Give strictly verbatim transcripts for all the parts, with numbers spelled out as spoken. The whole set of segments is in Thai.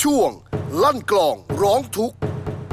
ช่วงลั่นกลองร้องทุกข์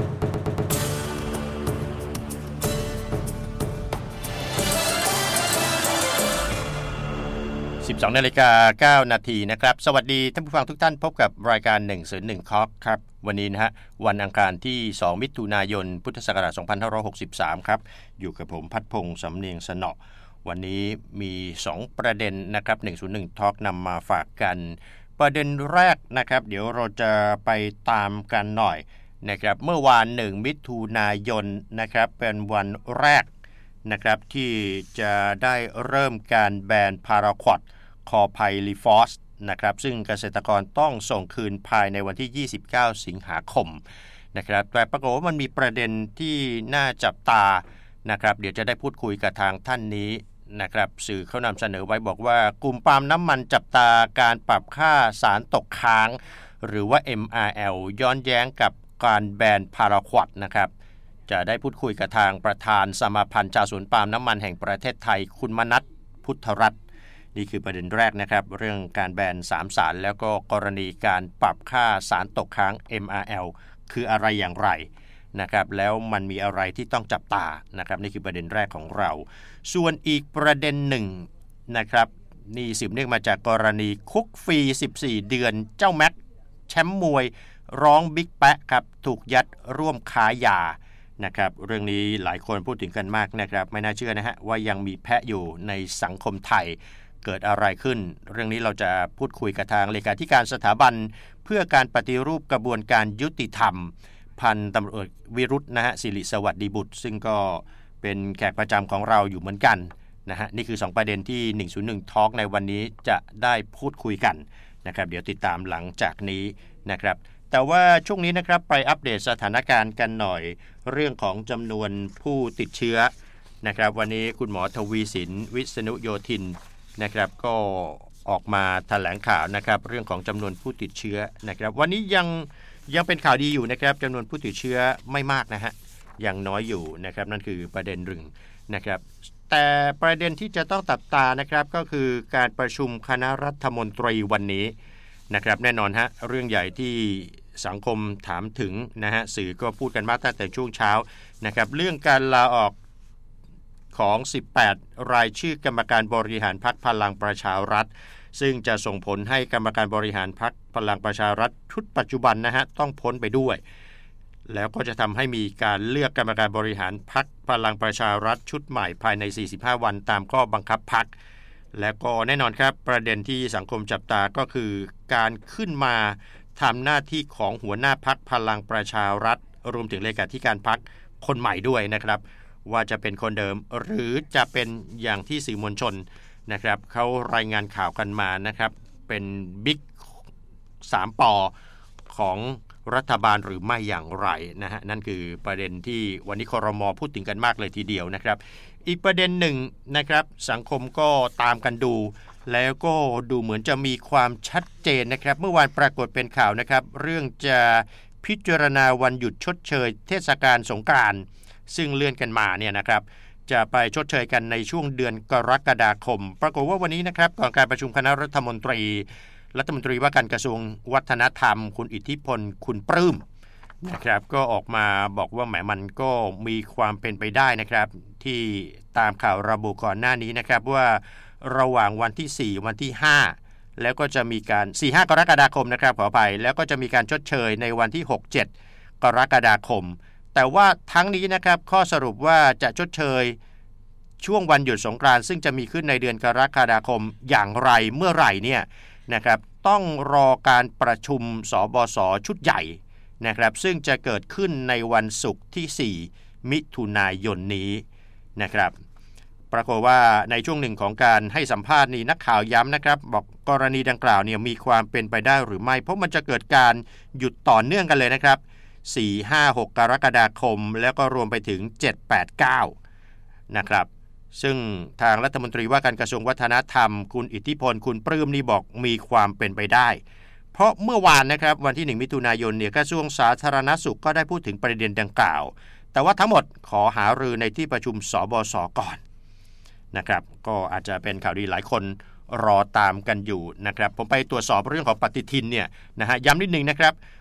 สิบสองนาฬิกาเก้านาทีนะครับสวัสดีท่านผู้ฟังทุกท่านพบกับรายการหนึ่งศูนย์หนึ่ง Talk ครับวันนี้นะฮะวันอังคารที่สองมิถุนายนพุทธศักราชสองพันห้าร้อยหกสิบสามครับอยู่กับผมพัฒพงษ์สำเนียงสนอวันนี้มีสองประเด็นนะครับหนึ่งศูนย์หนึ่ง Talk นำมาฝากกันประเด็นแรกนะครับเดี๋ยวเราจะไปตามกันหน่อยนะครับเมื่อวานหนึ่งมิถุนายนนะครับเป็นวันแรกนะครับที่จะได้เริ่มการแบนพาราควอดคอไพลิฟอสนะครับซึ่งเกษตรกรต้องส่งคืนภายในวันที่ยี่สิบเก้าสิงหาคมนะครับแต่ปรากฏว่ามันมีประเด็นที่น่าจับตานะครับเดี๋ยวจะได้พูดคุยกับทางท่านนี้นะครับสื่อเขานำเสนอไว้บอกว่ากลุ่มปาล์มน้ำมันจับตาการปรับค่าสารตกค้างหรือว่า เอ็ม อาร์ แอล ย้อนแย้งกับการแบนพาราควอดนะครับจะได้พูดคุยกับทางประธานสมาพันธ์ชาวสวนปาล์มน้ำมันแห่งประเทศไทยคุณมนัสพุทธรัตน์นี่คือประเด็นแรกนะครับเรื่องการแบนสามสารแล้วก็กรณีการปรับค่าสารตกค้าง เอ็ม อาร์ แอล คืออะไรอย่างไรนะครับแล้วมันมีอะไรที่ต้องจับตานะครับนี่คือประเด็นแรกของเราส่วนอีกประเด็นหนึ่งนะครับนี่สืบเนื่องมาจากกรณีคุกฟรีสิบสี่เดือนเจ้าแม็กแชมป์มวยร้องบิ๊กแปะครับถูกยัดร่วมค้ายานะครับเรื่องนี้หลายคนพูดถึงกันมากนะครับไม่น่าเชื่อนะฮะว่ายังมีแพะอยู่ในสังคมไทยเกิดอะไรขึ้นเรื่องนี้เราจะพูดคุยกับทางเลขาธิการสถาบันเพื่อการปฏิรูปกระบวนการยุติธรรมพันตำรวจวิรุธนะฮะศิริสวัสดิบุตรซึ่งก็เป็นแขกประจำของเราอยู่เหมือนกันนะฮะนี่คือสองประเด็นที่หนึ่งศูนย์หนึ่ง Talk ในวันนี้จะได้พูดคุยกันนะครับเดี๋ยวติดตามหลังจากนี้นะครับแต่ว่าช่วงนี้นะครับไปอัปเดตสถานการณ์กันหน่อยเรื่องของจำนวนผู้ติดเชื้อนะครับวันนี้คุณหมอทวีสินวิษณุโยธินนะครับก็ออกมาแถลงข่าวนะครับเรื่องของจำนวนผู้ติดเชื้อนะครับวันนี้ยังยังเป็นข่าวดีอยู่นะครับจำนวนผู้ติดเชื้อไม่มากนะฮะยังน้อยอยู่นะครับนั่นคือประเด็นหนึ่งนะครับแต่ประเด็นที่จะต้องตัดตานะครับก็คือการประชุมคณะรัฐมนตรีวันนี้นะครับแน่นอนฮะเรื่องใหญ่ที่สังคมถามถึงนะฮะสื่อก็พูดกันมากตั้งแต่ช่วงเช้านะครับเรื่องการลาออกของสิบแปดรายชื่อกรรมการบริหารพรรคพลังประชารัฐซึ่งจะส่งผลให้กรรมการบริหารพรรคพลังประชารัฐชุดปัจจุบันนะฮะต้องพ้นไปด้วยแล้วก็จะทำให้มีการเลือกกรรมการบริหารพรรคพลังประชารัฐชุดใหม่ภายในสี่สิบห้าวันตามข้อบังคับพรรคและก็แน่นอนครับประเด็นที่สังคมจับตาก็คือการขึ้นมาทำหน้าที่ของหัวหน้าพรรคพลังประชารัฐรวมถึงเลขาธิการพรรคคนใหม่ด้วยนะครับว่าจะเป็นคนเดิมหรือจะเป็นอย่างที่สื่อมวลชนนะครับเขารายงานข่าวกันมานะครับเป็นบิ๊กสามปอของรัฐบาลหรือไม่อย่างไรนะฮะนั่นคือประเด็นที่วันนี้ครม.พูดถึงกันมากเลยทีเดียวนะครับอีกประเด็นหนึ่งนะครับสังคมก็ตามกันดูแล้วก็ดูเหมือนจะมีความชัดเจนนะครับเมื่อวานปรากฏเป็นข่าวนะครับเรื่องจะพิจารณาวันหยุดชดเชยเทศกาลสงกรานต์ซึ่งเลื่อนกันมาเนี่ยนะครับจะไปชดเชยกันในช่วงเดือนกรกฎาคมปรากฏว่าวันนี้นะครับก่อนการประชุมคณะรัฐมนตรีรัฐมนตรีว่าการกระทรวงวัฒนธรรมคุณอิทธิพลคุณปลื้มนะครับก็ออกมาบอกว่าแหมมันก็มีความเป็นไปได้นะครับที่ตามข่าวระบุก่อนหน้านี้นะครับว่าระหว่างวันที่สี่วันที่ห้าแล้วก็จะมีการ สี่ ห้ากรกฎาคมนะครับขออภัยแล้วก็จะมีการชดเชยในวันที่หก เจ็ดกรกฎาคมแต่ว่าทั้งนี้นะครับข้อสรุปว่าจะชดเชยช่วงวันหยุดสงกรานต์ซึ่งจะมีขึ้นในเดือนกรกฎาคมอย่างไรเมื่อไหร่เนี่ยนะครับต้องรอการประชุมสบสชุดใหญ่นะครับซึ่งจะเกิดขึ้นในวันศุกร์ที่สี่มิถุนายนนี้นะครับปรากฏว่าในช่วงหนึ่งของการให้สัมภาษณ์นี้นักข่าวย้ำนะครับบอกกรณีดังกล่าวเนี่ยมีความเป็นไปได้หรือไม่เพราะมันจะเกิดการหยุดต่อเนื่องกันเลยนะครับสี่ ห้า หก กรกฎาคมแล้วก็รวมไปถึงเจ็ด แปด เก้านะครับซึ่งทางรัฐมนตรีว่าการกระทรวงวัฒนธรรมคุณอิทธิพลคุณปลื้มนี่บอกมีความเป็นไปได้เพราะเมื่อวานนะครับวันที่หนึ่งมิถุนายนเนี่ยกระทรวงสาธารณสุขก็ได้พูดถึงประเด็นดังกล่าวแต่ว่าทั้งหมดขอหารือในที่ประชุมสบสก่อนนะครับก็อาจจะเป็นข่าวดีหลายคนรอตามกันอยู่นะครับผมไปตรวจสอบเรื่องของปฏิทินเนี่ยนะฮะย้ำนิดนึงนะครับ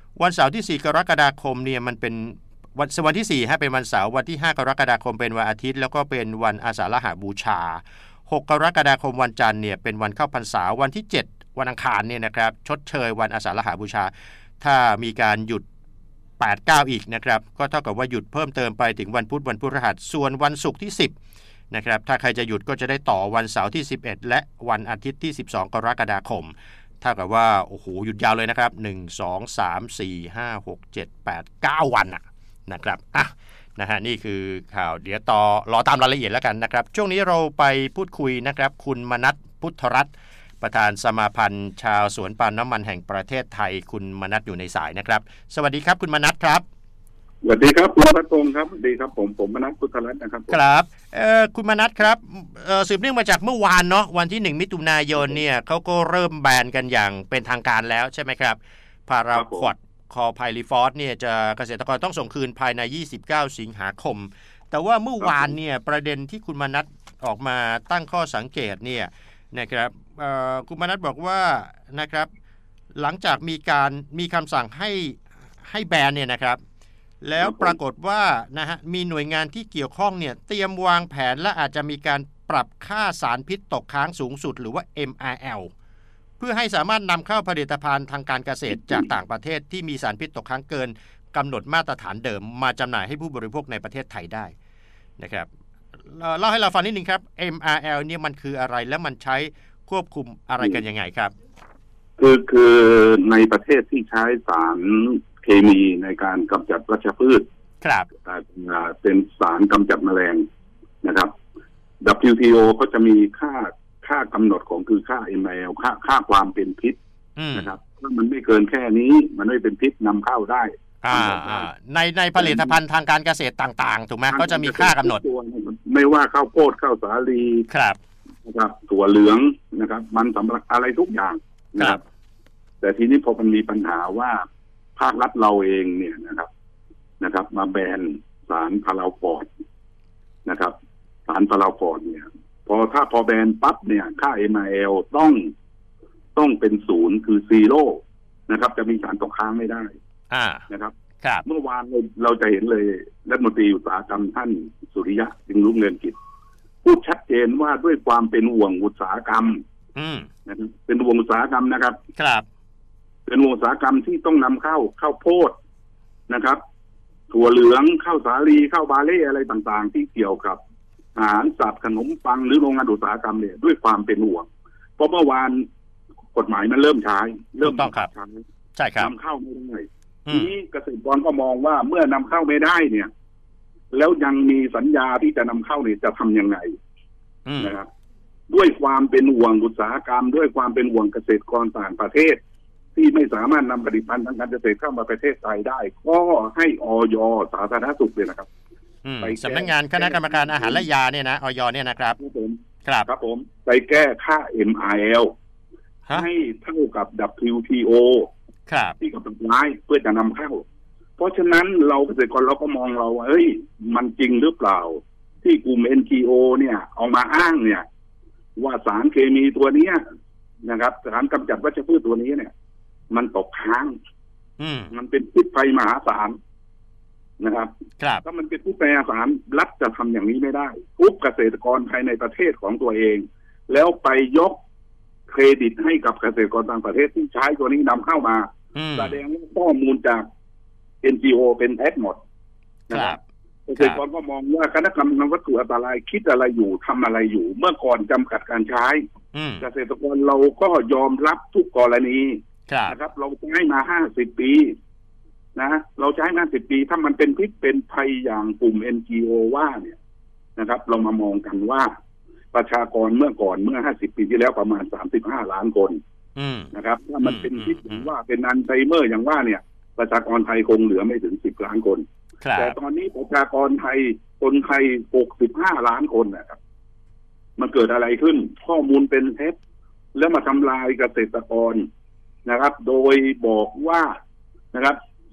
วันเสาร์ที่สี่กรกฎาคมเนี่ยมันเป็นวันวันที่สี่ฮะเป็นวันเสาร์วันที่ห้ากรกฎาคมเป็นวันอาทิตย์แล้วก็เป็นวันอาสาฬหบูชาหกกรกฎาคมวันจันทร์เนี่ยเป็นวันเข้าพรรษาวันที่เจ็ดวันอังคารเนี่ยนะครับชดเชยวันอาสาฬหบูชาถ้ามีการหยุดแปด เก้าอีกนะครับก็เท่ากับว่าหยุดเพิ่มเติมไปถึงวันพุธวันพฤหัสส่วนวันศุกร์ที่สิบนะครับถ้าใครจะหยุดก็จะได้ต่อวันเสาร์ที่สิบเอ็ดและวันอาทิตย์ที่สิบสองกรกฎาคมเท่ากับว่าโอ้โหหยุดยาวเลยนะครับหนึ่ง สอง สาม สี่ ห้า หก เจ็ด แปด เก้าวันน่ะนะครับอ่ะนะฮะนี่คือข่าวเดี๋ยวต่อรอตามรายละเอียดแล้วกันนะครับช่วงนี้เราไปพูดคุยนะครับคุณมนัสพุทธรัตน์ประธานสมาพันธ์ชาวสวนปาล์มน้ำมันแห่งประเทศไทยคุณมนัสอยู่ในสายนะครับสวัสดีครับคุณมนัสครับสวัสดีครับคุณรัตพงศ์ครับสวัสดีครับผมผมมนัสพุทธรัตน์นะครับครับเอ่อคุณมนัสครับเอ่อสืบเนื่องมาจากเมื่อวานเนาะวันที่หนึ่งมิถุนายนเนี่ยเขาก็เริ่มแบนกันอย่างเป็นทางการแล้วใช่ไหมครับพาราควอดคอไพลิฟอสเนี่ยจะเกษตรกรต้องส่งคืนภายในยี่สิบเก้าสิงหาคมแต่ว่าเมื่อวานเนี่ยประเด็นที่คุณมนัสออกมาตั้งข้อสังเกตเนี่ยนะครับเอ่อคุณมนัสบอกว่านะครับหลังจากมีการมีคำสั่งให้ให้แบนเนี่ยนะครับแล้วปรากฏว่านะฮะมีหน่วยงานที่เกี่ยวข้องเนี่ยเตรียมวางแผนและอาจจะมีการปรับค่าสารพิษตกค้างสูงสุดหรือว่า เอ็ม อาร์ แอล เพื่อให้สามารถนำเข้าผลิตภัณฑ์ทางการเกษตรจากต่างประเทศที่มีสารพิษตกค้างเกินกำหนดมาตรฐานเดิมมาจำหน่ายให้ผู้บริโภคในประเทศไทยได้นะครับเล่าให้เราฟังนิดนึงครับ เอ็ม อาร์ แอล เนี่ยมันคืออะไรและมันใช้ควบคุมอะไรกันยังไงครับคือคือในประเทศที่ใช้สารเคมีในการกำจัดวัชพืชครับเป็นสารกำจัดแมลงนะครับ ดับเบิลยู ที โอ ก็จะมีค่าค่ากำหนดของคือค่า เอ็ม อาร์ แอล ค่าค่าความเป็นพิษนะครับถ้ามันไม่เกินแค่นี้มันไม่เป็นพิษนำเข้าได้ในในผลิตภัณฑ์ทางการเกษตรต่างๆถูกไหมก็จะมีค่ากำหนดไม่ว่าข้าวโพดข้าวสาลีครับนะครับถั่วเหลืองนะครับมันสำหรับอะไรทุกอย่างนะครับแต่ทีนี้พอมันมีปัญหาว่าภาครัฐเราเองเนี่ยนะครับนะครับมาแบนสารพาราควอดนะครับสารพาราควอดเนี่ยพอถ้าพอแบนปั๊บเนี่ยค่า เอ็ม อาร์ แอล ต้องต้องเป็นศูนย์คือซีโร่นะครับจะมีสารตกค้างไม่ได้อ่านะครับครับเมื่อวานเราจะเห็นเลยรัฐมนตรีอุตสาหกรรมท่านสุริยะจึงรุ่งเรืองกิจพูดชัดเจนว่าด้วยความเป็นห่วงอุตสาหกรรมนะครับเป็นห่วงอุตสาหกรรมนะครับครับเป็นห่วงอุตสาหกรรมที่ต้องนำเข้าข้าวโพดนะครับถั่วเหลืองข้าวสาลีข้าวบาเล่อะไรต่างๆที่เกี่ยวกับอาหารสัตว์ขนมปังหรือโรงงานอุตสาหกรรมเนี่ยด้วยความเป็นห่วงเพราะเมื่อวานกฎหมายมันเริ่มใช้เริ่มต้องครับใช่ครับนำเข้าไม่ได้ทีนี้เกษตรกรก็มองว่าเมื่อนำเข้าไม่ได้เนี่ยแล้วยังมีสัญญาที่จะนำเข้าเนี่ยจะทำยังไงนะครับด้วยความเป็นห่วงอุตสาหกรรมด้วยความเป็นห่วงเกษตรกรต่างประเทศที่ไม่สามารถนำผลิตภัณฑ์ทางการเกษตรเข้ามาประเทศไทยได้ก็ให้อย.สาธารณสุขเลยนะครับสำนักงานคณะกรรมการอาหารและยาเนี่ยนะอย.เนี่ยนะครับครับครับผมไปแก้ค่า เอ็ม อาร์ แอล ให้เท่ากับ ดับเบิลยู ที โอ ที่กำลังใช้เพื่อจะนำเข้าเพราะฉะนั้นเราเกษตรกรเราก็มองเราว่าเฮ้ยมันจริงหรือเปล่าที่กลุ่ม เอ็น จี โอ เนี่ยเอามาอ้างเนี่ยว่าสารเคมีตัวนี้นะครับสารกำจัดวัชพืชตัวนี้เนี่ยมันตกค้างมันเป็นพิษภัยมหาศาลนะครับถ้ามันเป็นพิษภัยมหาศาลรัฐจะทำอย่างนี้ไม่ได้ทุกเกษตรกรภายในประเทศของตัวเองแล้วไปยกเครดิตให้กับเกษตรกรต่างประเทศที่ใช้ตัวนี้นำเข้ามาแสดงว่าข้อมูลจาก เอ็น จี โอ เป็นเท็จหมดนะครับเกษตรกรก็มองว่าคณะกรรมการวัตถุอันตรายคิดอะไรอยู่ทำอะไรอยู่เมื่อก่อนจำกัดการใช้เกษตรกรเราก็ยอมรับทุกกรณีนะครับเราใช้มาห้าสิบปีนะเราใช้มาสิบปีถ้ามันเป็นพิษเป็นภัยอย่างกลุ่ม เอ็น จี โอ ว่าเนี่ยนะครับเรามามองกันว่าประชากรเมื่อก่อนเมื่อห้าสิบปีที่แล้วประมาณสามสิบห้าล้านคนนะครับถ้ามันเป็นพิษอย่างว่าเป็นอัลไซเมอร์อย่างว่าเนี่ยประชากรไทยคงเหลือไม่ถึงสิบล้านคนแต่ตอนนี้ประชากรไทยคนไทยหกสิบห้าล้านคนนะครับมันเกิดอะไรขึ้นข้อมูลเป็นเท็จแล้วมาทำลายเกษตรกรนะครับโดยบอกว่านะครับ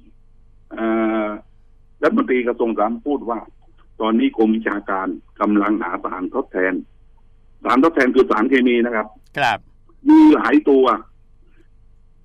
รัฐมนตรีกระทรวงสาธารณสุขพูดว่าตอนนี้กรมวิชาการกำลังหาสารทดแทนสารทดแทนคือสารเคมีนะครับครับมีหลายตัว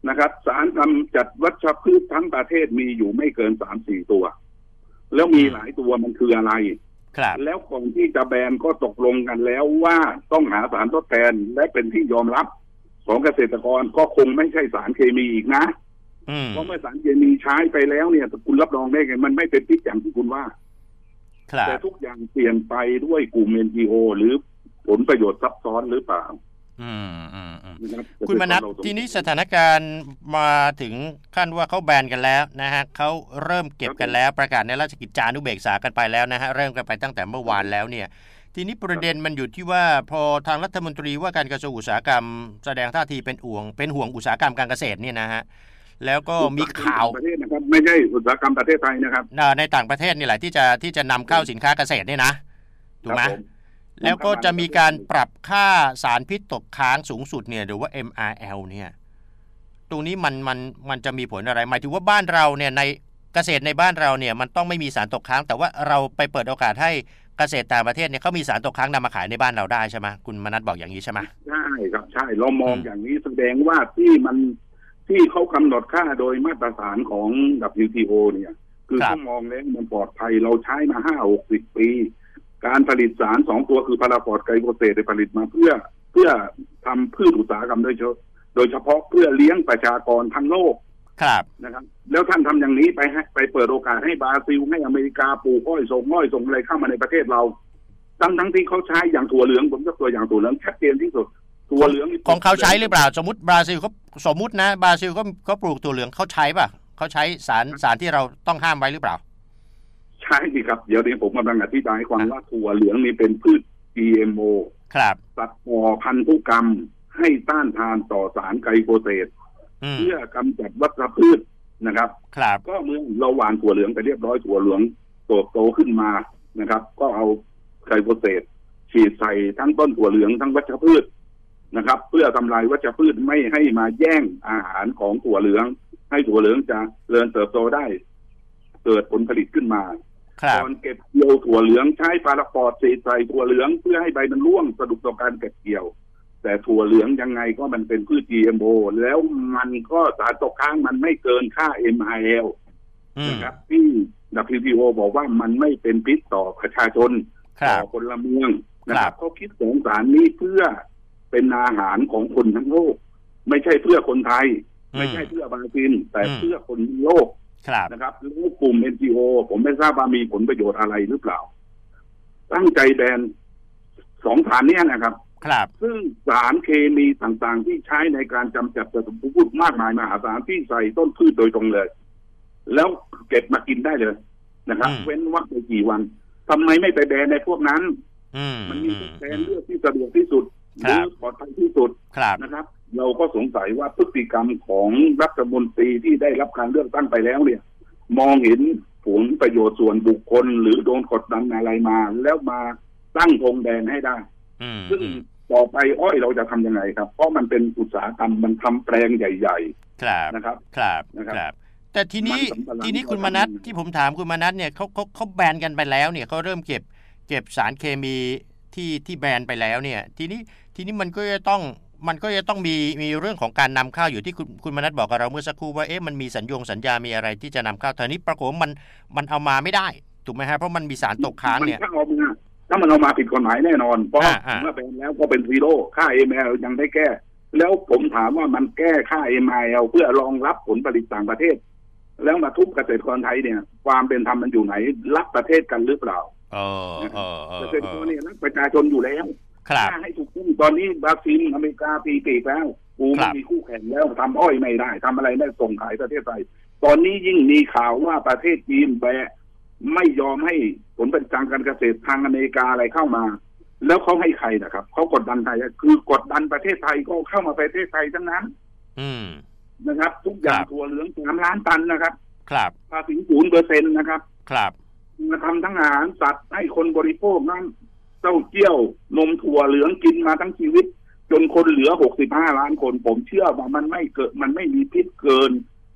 นะครับสารกำจัดวัชพืชทั้งประเทศมีอยู่ไม่เกินสามสี่ตัว แล้วมีหลายตัวมันคืออะไรครับแล้วก่อนที่จะแบนก็ตกลงกันแล้วว่าต้องหาสารทดแทนและเป็นที่ยอมรับของเกษตรกรก็คงไม่ใช่สารเคมีอีกนะเพราะเมื่อสารเคมีใช้ไปแล้วเนี่ยคุณรับรองได้ไงมันไม่เป็นพิษอย่างที่คุณว่าแต่ทุกอย่างเปลี่ยนไปด้วยกลุ่ม เอ็น จี โอ หรือผลประโยชน์ซับซ้อนหรือเปล่าอืมอืมคุณมนัสทีนี้สถานการณ์มาถึงขั้นว่าเขาแบนกันแล้วนะฮะเขาเริ่มเก็บกันแล้วประกาศในราชกิจจานุเบกษากันไปแล้วนะฮะเริ่มกันไปตั้งแต่เมื่อวานแล้วเนี่ยทีนี้ประเด็นมันอยู่ที่ว่าพอทางรัฐมนตรีว่าการกระทรวงอุตสาหกรรมแสดงท่าทีเป็นห่วงเป็นห่วงอุตสาหกรรมการเกษตรเนี่ยนะฮะแล้วก็มีข่าวประเทศนะครับไม่ใช่อุตสาหกรรมประเทศไทยนะครับในต่างประเทศนี่แหละที่จะที่จะนำเข้าสินค้าเกษตรเนี่ยนะถูกไหมแล้วก็จะมีการปรับค่าสารพิษตกค้างสูงสุดเนี่ยหรือว่า เอ็ม อาร์ แอล เนี่ยตรงนี้มันมันมันจะมีผลอะไรหมายถึงว่าบ้านเราเนี่ยในเกษตรในบ้านเราเนี่ยมันต้องไม่มีสารตกค้างแต่ว่าเราไปเปิดโอกาสให้เกษตรต่างประเทศเนี่ยเขามีสารตกค้างนำมาขายในบ้านเราได้ใช่ไหมคุณมนัสบอกอย่างนี้ใช่ไหมใช่ครับใช่เรามองอย่างนี้แสดงว่าที่มันที่เขากำหนดค่าโดยมาตรฐานของ ดับเบิลยู ที โอ เนี่ยคือเขามองแล้วมันปลอดภัยเราใช้มาห้าหกสิบปีการผลิตสารสองตัวคือพาราฟอร์ดไกลโคเซตผลิตมาเพื่อเพื่อทำพืชอุตสาหกรรมโดยเฉพาะโดยเฉพาะเพื่อเลี้ยงประชากรทั้งโลกครับนะครับแล้วท่านทำอย่างนี้ไปให้ไปเปิดโอกาสให้บราซิลให้อเมริกาปลูกอ้อยส่งอ้อยส่งอะไรเข้ามาในประเทศเราทั้งทั้งที่เขาใช้อย่างถั่วเหลืองผมยกตัวอย่างถั่วเหลืองชัดเจนที่สุดถั่วเหลืองของเขาใช้หรือเปล่าสมมติบราซิลเขาสมมุตินะบราซิลเขาเขาปลูกถั่วเหลืองเขาใช้ป่ะเขาใช้สารสารที่เราต้องห้ามไว้หรือเปล่าใช่สิครับเดี๋ยวนี้ผมกำลังอธิบายให้ฟังว่าถั่วเหลืองนี่เป็นพืช จี เอ็ม โอครับตัดต่อพันธุกรรมให้ต้านทานต่อสารไกลโคเซตเพื่อกำจัดวัชพืชนะครับครับก็เมื่อเราหว่านถั่วเหลืองไปเรียบร้อยถั่วเหลืองโตโตขึ้นมานะครับก็เอาไกลโคเซตฉีดใส่ทั้งต้นถั่วเหลืองทั้งวัชพืชนะครับเพื่อทำลายวัชพืชไม่ให้มาแย่งอาหารของถั่วเหลืองให้ถั่วเหลืองจะเจริญเติบโตได้เกิดผลผลิตขึ้นมาตอนเก็บเกี่ยวถั่วเหลืองใช้ปาราฟอร์ดฉีดใส่ถั่วเหลืองเพื่อให้ใบมันร่วงสะดวกต่อการเก็บเกี่ยวแต่ถั่วเหลืองยังไงก็มันเป็นพืช จี เอ็ม โอ แล้วมันก็สารตกค้างมันไม่เกินค่า เอ็ม อาร์ แอล นะครับที่ ดับเบิลยู ที โอ บอกว่ามันไม่เป็นพิษต่อประชาชนต่อพลเมืองนะครับเขาคิดสองสารนี้เพื่อเป็นอาหารของคนทั้งโลกไม่ใช่เพื่อคนไทยไม่ใช่เพื่อบราซิลแต่เพื่อคนโลกนะครับแล้วกลุ่ม เอ็น จี โอ ผมไม่ทราบว่ามีผลประโยชน์อะไรหรือเปล่าตั้งใจแบนสองสารนี้นะครับครับซึ่งสารเคมีต่างๆที่ใช้ในการกำจัดศัตรูพืชมากมายมหาศาลที่ใส่ต้นพืชโดยตรงเลยแล้วเก็บมากินได้เลยนะครับเว้นวักไปกี่วันทำไมไม่ไปแบนในพวกนั้นมันมีแบนเลือกที่สะดวกที่สุดหรือปลอดภัยที่สุดนะครับเราก็สงสัยว่าพฤติกรรมของรัฐมนตรีที่ได้รับการเลือกตั้งไปแล้วเนี่ยมองเห็นผลประโยชน์ส่วนบุคคลหรือโดนกดดันอะไรมาแล้วมาตั้งธงแดงให้ได้ซึ่งต่อไปอ้อยเราจะทำยังไงครับเพราะมันเป็นอุตสาหกรรมมันทำแปลงใหญ่ๆนะครับครับนะครับแต่ทีนี้ทีนี้คุณมนัสที่ผมถามคุณมนัสเนี่ยเขาเขาเขาแบนกันไปแล้วเนี่ยเขาเริ่มเก็บเก็บสารเคมีที่ที่แบนไปแล้วเนี่ยทีนี้ทีนี้มันก็จะต้องมันก็จะต้องมีมีเรื่องของการนำเข้าอยู่ที่คุณคุณมนัสบอกกับเราเมื่อสักครู่ว่าเอ๊ะมันมีสัญญงสัญญามีอะไรที่จะนำเข้าทีนี้ปรากฏว่ามันมันเอามาไม่ได้ถูกไหมฮะเพราะมันมีสารตกค้างเนี่ยถ้ามันเอามาผิดกฎหมายแน่นอนเพราะเมื่อเป็นแล้วก็เป็นซีโร่ค่า เอ็ม อาร์ แอล ยังได้แก้แล้วผมถามว่ามันแก้ค่า เอ็ม อาร์ แอล เพื่อรองรับผลผลิตต่างประเทศแล้วมาทุบเกษตรกรไทยเนี่ยความเป็นธรรมมันอยู่ไหนรักประเทศกันหรือเปล่าเออเออเออเกษตรกรเนี่ยรักประชาชนอยู่แล้วถ้าให้ถูกต้องตอนนี้บราซิลอเมริกาปีปีกแล้วกูไม่มีคู่แข่งแล้วทำอ้อยไม่ได้ทำอะไรไม่ส่งขายประเทศไทยตอนนี้ยิ่งมีข่าวว่าประเทศจีนแบะไม่ยอมให้ผลผลิตทางการเกษตรทางอเมริกาอะไรเข้ามาแล้วเขาให้ใครนะครับเขากดดันไทยคือกดดันประเทศไทยก็เข้ามาประเทศไทยทั้งนั้นนะครับทุกอย่างถั่วเหลืองสามล้านตันนะครับครับภาษีศูนย์เปอร์เซ็นต์นะครับครับมาทำทั้งอาหารสัตว์ให้คนบริโภคนั้นเต้าเจี้ยวนมถั่วเหลืองกินมาทั้งชีวิตจนคนเหลือหกสิบห้าล้านคนผมเชื่อว่ามันไม่เกิดมันไม่มีพิษเกิน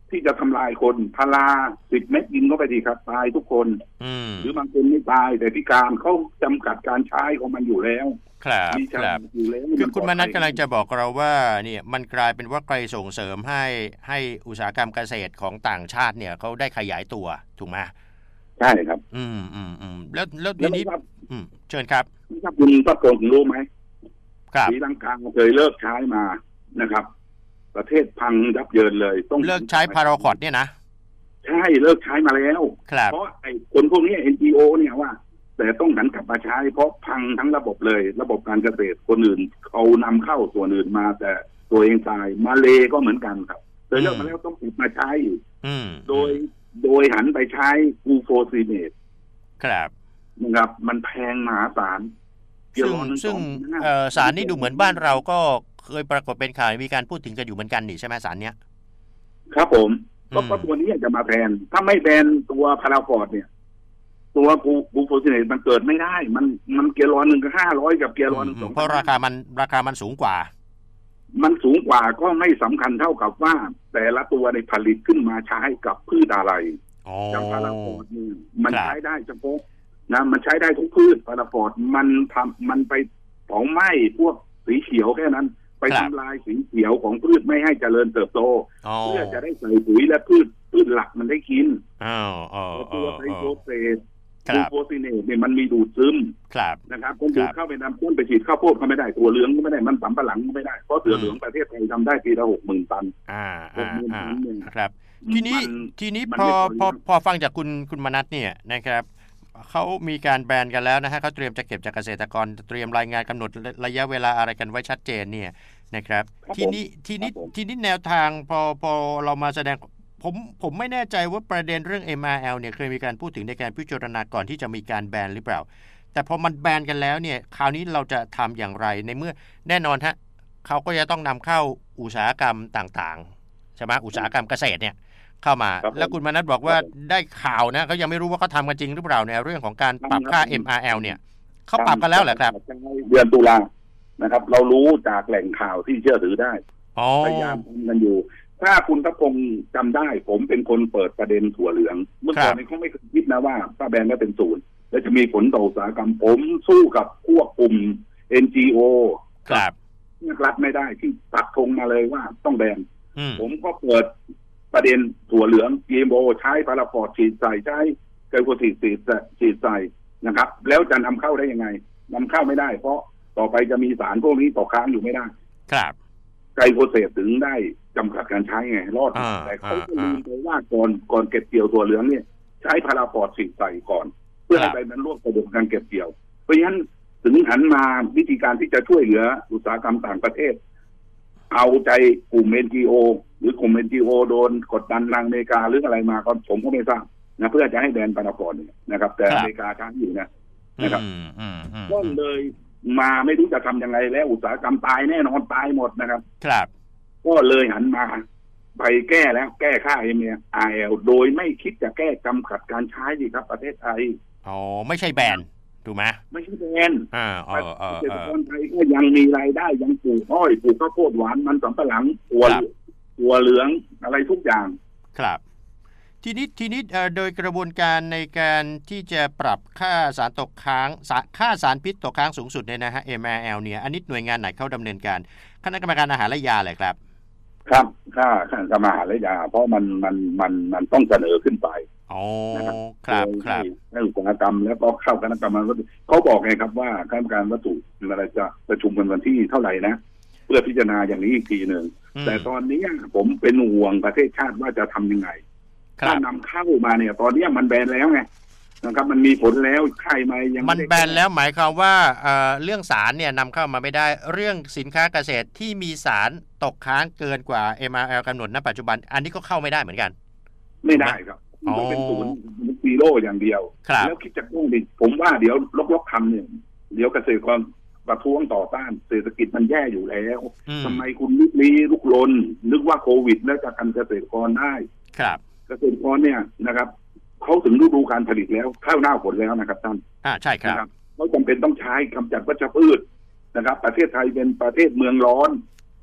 ที่จะทำลายคนพาราสิบเม็ดยิงเข้าไปดีครับตายทุกคนหรือบางคนไม่ตายแต่พิการเขาจำกัดการใช้ของมันอยู่แล้วครับครับคือคุณมนัสกำลังจะบอกเราว่าเนี่ยมันกลายเป็นว่าไกลส่งเสริมให้ให้อุตสาหกรรมเกษตรของต่างชาติเนี่ยเขาได้ขยายตัวถูกไหมใช่ครับอืมอืมอืมแล้วแล้วทีนี้อืมเชิญครับถ้าคุณก็คงรู้ไหมศรีลังกาเคยเลิกใช้มานะครับประเทศพังยับเยินเลยต้องเลิกใช้พาราคอร์ดเนี่ยนะใช่เลิกใช้มาแล้วเพราะไอ้คนพวกนี้ เอ็น จี โอ เนี่ยว่าแต่ต้องหันกลับมาใช้เพราะพังทั้งระบบเลยระบบการเกษตรคนอื่นเขานำเข้าส่วนอื่นมาแต่ตัวเองตายมาเลก็เหมือนกันครับโดยเลิกมาแล้วต้องกลับมาใช้โดยโดยหันไปใช้กูโฟซีเนตครับนะครับมันแพงมหาศาลซึ่งซึ่งสารนี้ดูเหมือนบ้านเราก็เคยปรากฏเป็นข่าวมีการพูดถึงกันอยู่เหมือนกันนี่ใช่ไหมสารเนี้ยครับผมก็ตัวนี้จะมาแทนถ้าไม่แบนตัวพาราฟอร์ดเนี่ยตัวกูกูโฟซิเนตมันเกิดไม่ได้มันมันเกียร์ร้อนหนึ่งกับห้าร้อยกับเกียร์ร้อนสองเพราะราคามันราคามันสูงกว่ามันสูงกว่าก็ไม่สำคัญเท่ากับว่าแต่ละตัวในผลิตขึ้นมาใช้กับพืชอะไรอย่างพาราฟอร์ดนี่มันใช้ได้เฉพาะนะมันใช้ได้ทุกพืชพาราฟอร์ดมันทำมันไปเผาไหม้พวกสีเขียวแค่นั้นไปทำลายสีเขียวของพืชไม่ให้เจริญเติบโตเพื่อจะได้ใส่ปุ๋ยและพืชพืชหลักมันได้กินตัวไซโตเซตกูโฟซิเนตเนี่ยมันมีดูดซึมนะครับคนดูดเข้าไปนำต้นไปฉีดข้าวโพดก็ไม่ได้ตัวเหลืองก็ไม่ได้มันสำปะหลังก็ไม่ได้เพราะเสือเหลืองประเทศไทยทำได้ปีละหกหมื่นตันหกหมื่นตันครับทีนี้ทีนี้พอพอพอฟังจากคุณคุณมนัสเนี่ยนะครับเขามีการแบนกันแล้วนะฮะเขาเตรียมจะเก็บจากเกษตรกรเตรียมรายงานกำหนดระยะเวลาอะไรกันไว้ชัดเจนเนี่ยนะครับทีนี้ทีนี้ทีนี้แนวทางพอพอเรามาแสดงผมผมไม่แน่ใจว่าประเด็นเรื่อง เอ็ม อาร์ แอล เนี่ยเคยมีการพูดถึงในการพิจารณาก่อนที่จะมีการแบนหรือเปล่าแต่พอมันแบนกันแล้วเนี่ยคราวนี้เราจะทำอย่างไรในเมื่อแน่นอนฮะเขาก็จะต้องนำเข้าอุตสาหกรรมต่างๆใช่ไหมอุตสาหกรรมเกษตรเนี่ยเข้ามาแล้วคุณมนัสบอกว่าได้ข่าวนะเขายังไม่รู้ว่าเขาทำกันจริงหรือเปล่าในเรื่องของการปรับค่า เอ็ม อาร์ แอล เนี่ยเขาปรับกันแล้วเหรอครับเดือนตุลานะครับเรารู้จากแหล่งข่าวที่เชื่อถือได้พยายามทำกันอยู่ถ้าคุณทัพพงศ์จำได้ผมเป็นคนเปิดประเด็นถั่วเหลืองเมื่อก่อนนี้เขาไม่เคยคิดนะว่าถ้าแบนไม่เป็นศูนย์แล้วจะมีผลต่ออุตสาหกรรมผมสู้กับพวกกลุ่ม เอ็น จี โอครับรัฐไม่ได้ที่ปักธงมาเลยว่าต้องแบนผมก็เปิดประเด็นถั่วเหลือง จี เอ็ม โอ ใช้พาราฟอร์ดฉีดใส่ใช้ไกลโคซิตฉีดใส่นะครับแล้วจะนำเข้าได้ยังไงนำเข้าไม่ได้เพราะต่อไปจะมีสารพวกนี้ตกค้างอยู่ไม่ได้ครับไกลโคเซตถึงได้จำกัดการใช้ไงรอดแต่เขาก็ลืมไปว่าก่อนก่อนเก็บเกี่ยวถั่วเหลืองเนี่ยใช้พาราฟอร์ดฉีดใส่ก่อนเพื่อให้ไปมันร่วมกระบวนการเก็บเกี่ยวเพราะฉะนั้นถึงหันมาวิธีการที่จะช่วยเหลืออุตสาหกรรมต่างประเทศเอาใจกลุ่ม เอ็น จี โอ หรือกลุ่ม เอ็น จี โอ โดนกดดันทางอเมริกาหรืออะไรมาก็ผมก็ไม่ทราบนะเพื่อจะให้แบนพาราฟอร์ดเนี่ยนะครับแต่อเมริกาค้างอยู่นะนะครับก็เลยมาไม่รู้จะทำยังไงแล้วอุตสาหกรรมตายแน่นอนตายหมดนะครับครับก็เลยหันมาไปแก้แล้วแก้ค่า เอ็ม อาร์ แอล โดยไม่คิดจะแก้จำกัดการใช้ดีครับประเทศไทยอ๋อไม่ใช่แบนถูกไหมไม่ใช่แบนอ่าเออเออเกษตรกรไทยก็ยังมีรายได้ยังปลูกอ้อยปลูกข้าวโพดหวานมันสำปะหลังถั่วถั่วเหลืองอะไรทุกอย่างครับทีนี้ทีนี้โดยกระบวนการในการที่จะปรับค่าสารตกค้างค่าสารพิษตกค้างสูงสุดเนี่ยนะฮะ เอ็ม อาร์ แอล เนี่ยอันนี้หน่วยงานไหนเข้าดำเนินการคณะกรรมการอาหารและยาเลยครับครับค่าคณะกรรมการอาหารและยาเพราะมันมันมันมันต้องเสนอขึ้นไปอ๋อครับครับให้อุตสาหกรรมแล้วก็เข้าคณะกรรมการวัตถุเขาบอกไงครับว่าคณะกรรมการวัตถุอะไรจะประชุมกันวันที่เท่าไหร่นะเพื่อพิจารณาอย่างนี้อีกทีหนึ่งแต่ตอนนี้ผมเป็นห่วงประเทศชาติว่าจะทำยังไงถ้านำเข้ามาเนี่ยตอนนี้มันแบนแล้วไงนะครับมันมีผลแล้วใครมายังมันแบนแล้วหมายความว่าเอ่อเรื่องสารเนี่ยนำเข้ามาไม่ได้เรื่องสินค้าเกษตรที่มีสารตกค้างเกินกว่า เอ็ม อาร์ แอล กำหนดณปัจจุบันอันนี้ก็เข้าไม่ได้เหมือนกันไม่ได้ครับต้องเป็นศูนย์ซีโร่อย่างเดียวแล้วคิดจะกู้ดิผมว่าเดี๋ยวลกๆทำเนี่ยเดี๋ยวเกษตรกรประท้วงต่อต้านเศรษฐกิจมันแย่อยู่แล้วทำไมคุณลุกลี้ลุกลนนึกว่าโควิดแล้วจะกันเกษตรกรได้ครับเกษตรกรเนี่ยนะครับเขาถึงฤดูการผลิตแล้วข้าวหน้าฝนแล้วนะครับท่านอ่าใช่ครับเขาจำเป็นต้องใช้กำจัดวัชพืชนะครับประเทศไทยเป็นประเทศเมืองร้อน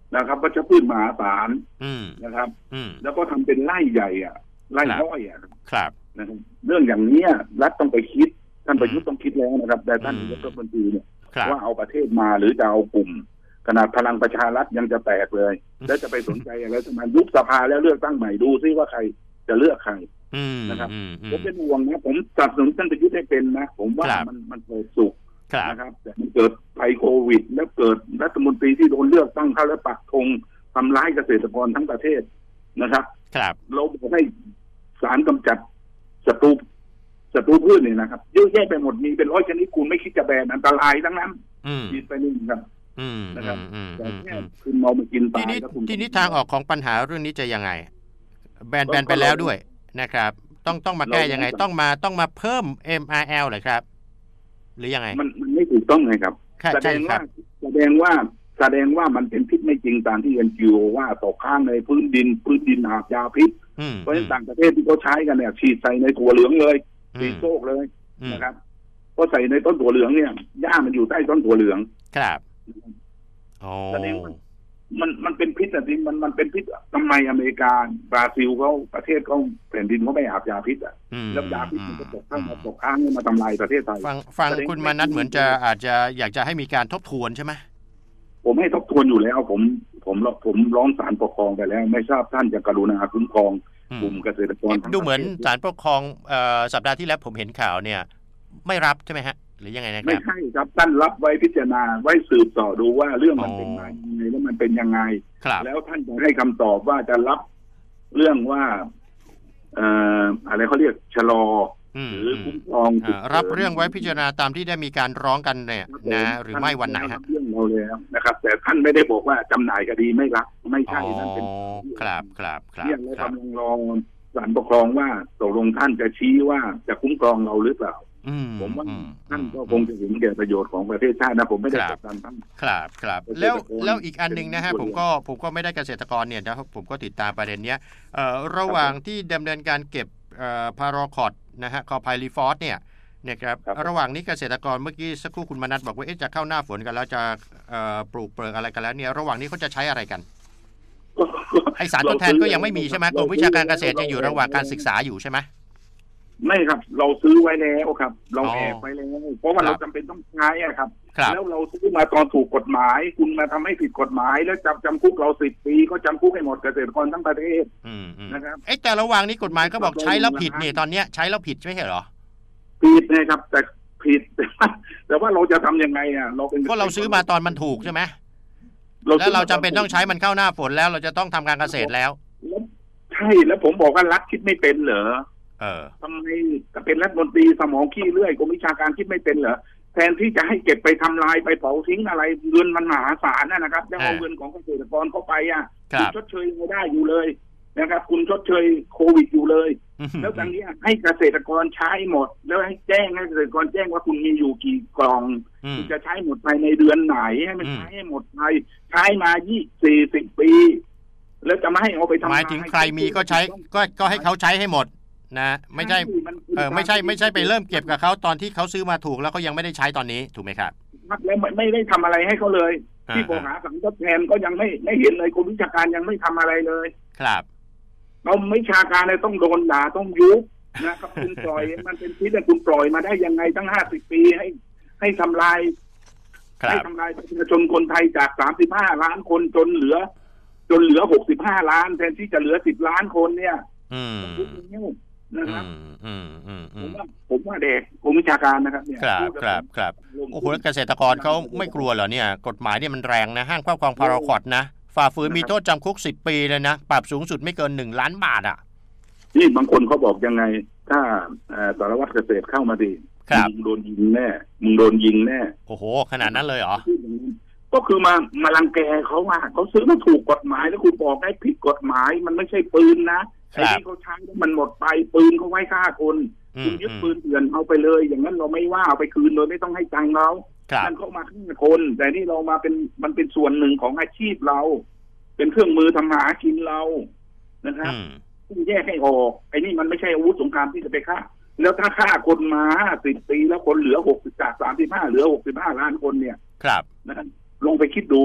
นะครับวัชพืชมหาศาลนะครับแล้วก็ทำเป็นไร่ใหญ่อ่ะไร่อ้อยอ่ะครับนะครับเรื่องอย่างนี้รัฐต้องไปคิดท่านประยุทธ์ต้องคิดแล้วนะครับแต่ท่านนายกรัฐมนตรีเนี่ยว่าเอาประเทศมาหรือจะเอากลุ่มขนาดพลังประชารัฐยังจะแตกเลยแล้วจะไปสนใจอะไรทำไมยุบสภาแล้วเลือกตั้งใหม่ดูซิว่าใครจะเลือกใครนะครับผมเป็นห่วงนะผมสนับสนุนท่านประยุทธ์ให้เป็นนะผมว่ามันมันเกิดสุขนะครับแต่มันเกิดภัยโควิดแล้วเกิดรัฐมนตรีที่โดนเลือกตั้งเข้าแล้วปักธงทำร้ายเกษตรกรทั้งประเทศนะครับเราบอกให้สารกำจัดศัตรูศัตรูพืชเนี่ยนะครับเยอะแยะไปหมดมีเป็นร้อยชนิดคุณไม่คิดจะแบนอันตรายทั้งนั้นกินไปนี่ครับนะครับแต่แค่คุณเอามากินตายทีนี้ทีนี้ทางออกของปัญหาเรื่องนี้จะยังไงแบนแบนไปแล้วด้วยนะครับต้องต้องมาแก้ยังไงต้องมาต้องมาเพิ่ม เอ็ม อาร์ แอล เหรอครับหรือยังไงมันมันไม่ถูกต้องไงครับแสดงว่าแสดงว่าแสดงว่ามันเป็นพิษไม่จริงตามที่ เอ็น จี โอ ว่าตกค้างในพื้นดินพื้นดินอาบยาพิษเพราะฉะนั้นต่างประเทศที่เขาใช้กันเนี่ยฉีดใส่ในถั่วเหลืองเลยฉีดโชคเลยนะครับเพราะใส่ในต้นถั่วเหลืองเนี่ยหญ้ามันอยู่ใต้ต้นถั่วเหลืองครับแสดงว่ามันมันเป็นพิษอ่ะที่มันมันเป็นพิษทำไมอเมริกาบราซิลเขาประเทศเขาแผ่นดินเขาไม่อาบยาพิษอ่ะแล้วยาพิษมันก็ตกข้างมาตกค้างมาทำลายประเทศไทยฟังฟังคุณมานัทเหมือนจะอาจจะอยากจะให้มีการทบทวนใช่ไหมผมให้ทบทวนอยู่แล้วผมผมผมร้องศาลปกครองไปแล้วไม่ทราบท่านจะกรุณาคุ้มครองกลุ่มเกษตรกรดูเหมือนศาลปกครองสัปดาห์ที่แล้วผมเห็นข่าวเนี่ยไม่รับใช่ไหมฮะหรือยังไงนะครับไม่ใช่ครับท่านรับไว้พิจารณาไว้สืบต่อดูว่าเรื่องมันเป็นมายังไงแล้วมันเป็นยังไงแล้วท่านจะให้คำตอบว่าจะรับเรื่องว่าเอ่ออะไรเขาเรียกชะลอหรือคุ้มครองรับเรื่องไว้พิจารณาตามที่ได้มีการร้องกันเนี่ยนะหรือไม่วันไหนฮะเรื่องเราแล้วนะครับแต่ท่านไม่ได้บอกว่าจำหน่ายคดีไม่รับไม่ใช่นั่นเป็นครับครับครับเรื่องเรากำลังรอศาลปกครองว่าตกลงท่านจะชี้ว่าจะคุ้มครองเราหรือเปล่าผมว่าท่านก็คงจะเห็นแก่ประโยชน์ของประเทศชาตินะผมไม่ได้กดดันท่านครับครับแล้วแล้วอีกอันนึงนะฮะผมก็ผมก็ไม่ได้เกษตรกรเนี่ยนะครับผมก็ติดตามประเด็นเนี้ยเอ่อระหว่างที่ดำเนินการเก็บเอ่อพาราคอตนะฮะคอไพลีฟอสเนี่ยเนี่ยครับระหว่างนี้เกษตรกรเมื่อกี้สักครู่คุณมนัสบอกว่าเอ๊ะจะเข้าหน้าฝนกันแล้วจะเอ่อปลูกเปลือกอะไรกันแล้วเนี่ยระหว่างนี้เขาจะใช้อะไรกันไอสารทดแทนก็ยังไม่มีใช่ไหมกรมวิชาการเกษตรยังอยู่ระหว่างการศึกษาอยู่ใช่ไหมไม่ครับเราซื้อไว้แล้วครับเราแอบไว้แล้วเพราะว่าเราจำเป็นต้องใช้อะครับแล้วเราซื้อมาตอนถูกกฎหมายคุณมาทำให้ผิดกฎหมายแล้วจำจำคุกเราสิบปีก็จำคุกให้หมดเกษตรกรทั้งประเทศนะครับไอ้แต่ระหว่างนี้กฎหมายก็บอกใช้แล้วผิดนี่ตอนเนี้ยใช้แล้วผิดไม่ใช่เหรอผิดนะครับแต่ผิดแต่ว่าเราจะทำยังไงอ่ะเราเป็นก็เราซื้อมาตอนมันถูกใช่ไหมแล้วเราจำเป็นต้องใช้มันเข้าหน้าฝนแล้วเราจะต้องทำการเกษตรแล้วใช่แล้วผมบอกว่ารัฐคิดไม่เป็นเหรอเออทำไมจะเป็นรัฐมนตรีสมองขี้เลื่อยกรมวิชาการคิดไม่เป็นเหรอแทนที่จะให้เก็บไปทำลายไปเผาทิ้งอะไรเงินมันมหาศาลนะครับแล้วเอาเงินของเกษตรกรเข้าไปอ่ะคุณชดเชยไม่ได้อยู่เลยนะครับคุณชดเชยโควิดอยู่เลยแล้วตอนนี้ให้เกษตรกรใช้หมดแล้วให้แจ้งให้เกษตรกรแจ้งว่าคุณมีอยู่กี่กล่องคุณจะใช้หมดภายในเดือนไหนให้มันใช้ให้หมดไปใช้มายี่สี่สิบปีแล้วจะไม่ให้เอาไปทำหมายถึงใครมีก็ใช้ก็ก็ให้เขาใช้ให้หมดนะไม่ใช่เออไม่ใช่ไม่ใช่ไปเริ่มเก็บกับเขาตอนที่เขาซื้อมาถูกแล้วก็ยังไม่ได้ใช้ตอนนี้ถูกไหมครับแล้วไม่ได้ทำอะไรให้เขาเลยที่บอกหาสังทดแทนก็ยังไม่ไม่เห็นเลยกรมวิชาการยังไม่ทำอะไรเลยครับเราวิชาการเลยต้องโดนด่าต้องยุบนะครับคุณปล่อยมันเป็นพิษแต่คุณปล่อยมาได้ยังไงตั้งห้าสิบปีให้ให้ทำลายให้ทำลายประชาชนคนไทยจากสามสิบห้าล้านคนจนเหลือจนเหลือหกสิบห้าล้านแทนที่จะเหลือสิบล้านคนเนี่ยนะครับผมว่าผมว่าเด็กกรมวิชาการนะครับเนี่ยครับครับครับโอ้โหเกษตรกรเขาไม่กลัวเหรอเนี่ยกฎหมายเนี่ยมันแรงนะห้างครอบครองพาราคอตนะฝ่าฝืนมีโทษจำคุกสิบปีเลยนะปรับสูงสุดไม่เกินหนึ่งล้านบาทอ่ะนี่บางคนเขาบอกยังไงถ้าสารวัตรเกษตรเข้ามาดิมึงโดนยิงแน่มึงโดนยิงแน่โอ้โหขนาดนั้นเลยเหรอก็คือมามารังแกเขาว่าเขาซื้อมาถูกกฎหมายแล้วคุณบอกให้ผิดกฎหมายมันไม่ใช่ปืนนะไอ้ที่เขาใช้มันหมดไปปืนเขาไว้ฆ่าคนคุณยึดปืนเถื่อนเอาไปเลยอย่างนั้นเราไม่ว่าเอาไปคืนโดยไม่ต้องให้ตังค์เรานั่นเขามาฆ่าคนแต่นี่เรามาเป็นมันเป็นส่วนหนึ่งของอาชีพเราเป็นเครื่องมือทำมาหากินเรานะครับต้องแยกให้ออกไอ้นี่มันไม่ใช่อาวุธสงครามที่จะไปฆ่าแล้วถ้าฆ่าคนมาห้าสิบปีแล้วคนเหลือหกสิบจากสามสิบห้าเหลือหกสิบห้าล้านคนเนี่ยครับนะครับลงไปคิดดู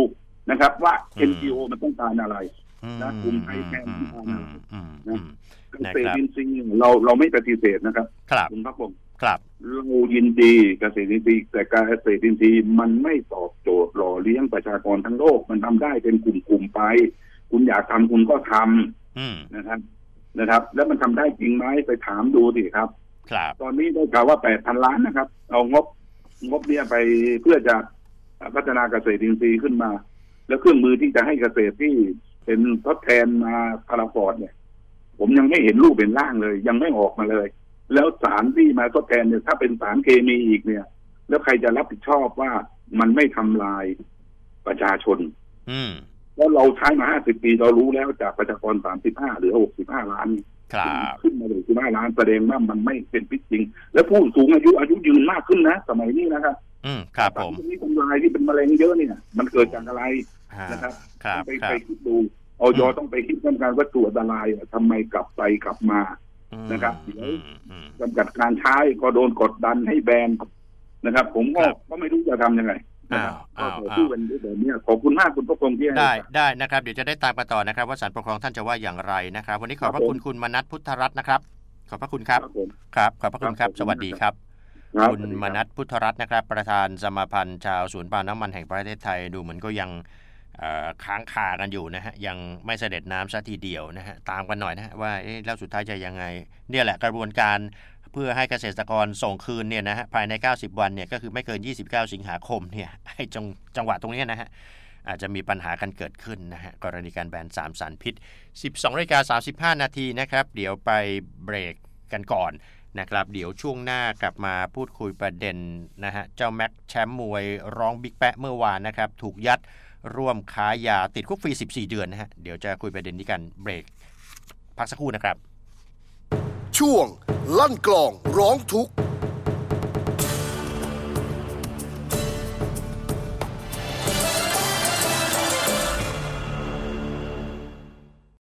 นะครับ ว่า เอ็น จี โอ มันต้องการอะไรนะกลุ่มไทยแทนที่ต้องการนะเกษตรอินทรีย์เราเราไม่ปฏิเสธนะครับคุณพระพงศ์เรายินดีเกษตรอินทรีย์แต่การเกษตรอินทรีย์มันไม่ตอบโจทย์หล่อเลี้ยงประชากรทั้งโลกมันทำได้เป็นกลุ่มๆไปคุณอยากทำคุณก็ทำนะครับนะครับแล้วมันทำได้จริงไหมไปถามดูสิครับตอนนี้ได้ข่าวว่าแปดพันล้านนะครับเอางบงบเนี่ยไปเพื่อจะพัฒนาเกษตรอินทรีย์ขึ้นมาแล้วเครื่องมือที่จะให้เกษตรที่เป็นทดแทนมาพาราฟอร์ดเนี่ยผมยังไม่เห็นรูปเป็นร่างเลยยังไม่ออกมาเลยแล้วสารที่มาทดแทนเนี่ยถ้าเป็นสารเคมีอีกเนี่ยแล้วใครจะรับผิดชอบว่ามันไม่ทำลายประชาชนอืมแล้วเราใช้มาห้าสิบปีเรารู้แล้วจากประชากรสามสิบห้าหรือหกสิบห้าล้านขึ้นมาเลยสิบห้าล้านแสดงว่ามันไม่เป็นพิษจริงแล้วผู้สูงอายุอายุยืนมากขึ้นนะสมัยนี้นะครับอืมครับผมที่ทำลายที่เป็นมะเร็งเยอะเนี่ยมันเกิดจากอะไรนะครับไปไปคิดดูออยต้องไปคิดเรื่องการวัตถุอันตรายทำไมกลับไปกลับมานะครับเดี๋ยวจำกัดการใช้ก็โดนกดดันให้แบนนะครับผมก็ก็ไม่รู้จะทำยังไงนะครับก็ขอพูดกันด้วยแบบนี้ขอบคุณมากคุณพระพงษ์ที่ให้ได้ได้นะครับเดี๋ยวจะได้ตามกันต่อนะครับว่าศาลปกครองท่านจะว่าอย่างไรนะครับวันนี้ขอบพระคุณคุณมนัสพุทธรัตน์นะครับขอบพระคุณครับครับขอบพระคุณครับสวัสดีครับคุณมนัสพุทธรัตน์นะครับประธานสมาพันธ์ชาวสวนปาล์มน้ำมันแห่งประเทศไทยดูเหมือนก็ยังค้างคากันอยู่นะฮะยังไม่เสด็จน้ำซะทีเดียวนะฮะตามกันหน่อยนะฮะว่าเอ๊ะแล้วสุดท้ายจะยังไงเนี่ยแหละกระบวนการเพื่อให้เกษตรกรส่งคืนเนี่ยนะฮะภายในเก้าสิบวันเนี่ยก็คือไม่เกินยี่สิบเก้าสิงหาคมเนี่ยให้จังจังหวะตรงนี้นะฮะอาจจะมีปัญหากันเกิดขึ้นนะฮะกรณีการแบนสามสารพิษ สิบสองนาฬิกาสามสิบห้านาทีนะครับเดี๋ยวไปเบรกกันก่อนนะครับเดี๋ยวช่วงหน้ากลับมาพูดคุยประเด็นนะฮะเจ้าแม็กแชมป์มวยร้องบิ๊กแปะเมื่อวานนะครับถูกยัดร่วมค้ายาติดคุกฟรีสิบสี่เดือนนะฮะเดี๋ยวจะคุยประเด็นนี้กันเบรกพักสักครู่นะครับช่วงลั่นกลองร้องทุกข์